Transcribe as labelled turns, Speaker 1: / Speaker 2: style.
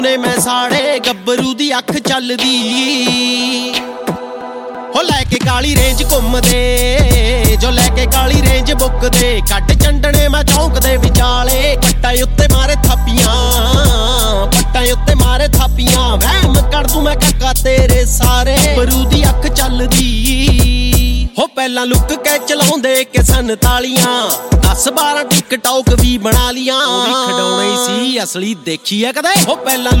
Speaker 1: ਨੇ ਮੈਂ ਸਾੜੇ ਗੱਭਰੂ ਦੀ ਅੱਖ ਚੱਲਦੀ ਹੋ ਲੈ ਕੇ ਕਾਲੀ ਰੇਂਜ ਘੁੰਮਦੇ ਜੋ ਲੈ ਕੇ ਕਾਲੀ ਰੇਂਜ ਬੁੱਕਦੇ ਕੱਟ ਚੰਡਣੇ ਮੈਂ ਚੌਂਕ ਦੇ ਵਿਚਾਲੇ ਪੱਟਾਂ ਉੱਤੇ ਮਾਰੇ ਥਾਪੀਆਂ ਪੱਟਾਂ ਉੱਤੇ ਮਾਰੇ ਥਾਪੀਆਂ ਵਹਿਮ ਕਰ ਦੂੰ ਮੈਂ ਕਾਕਾ ਤੇਰੇ ਸਾਰੇ ਗੱਭਰੂ ਦੀ ਅੱਖ ਚੱਲਦੀ ਹੋ ਪਹਿਲਾਂ ਲੁੱਕ ਕੇ ਚਲਾਉਂਦੇ ਕਿਸਨ ਤਾਲੀਆਂ 10-12 ਟਿਕਟੌਕ ਵੀ ਬਣਾ ਲੀਆਂ ਉਹ ਵੀ ਖਡਾਉਣੇ ਸੀ ਅਸਲੀ ਦੇਖੀ ਐ ਕਦੇ ਹੋ ਪਹਿਲਾਂ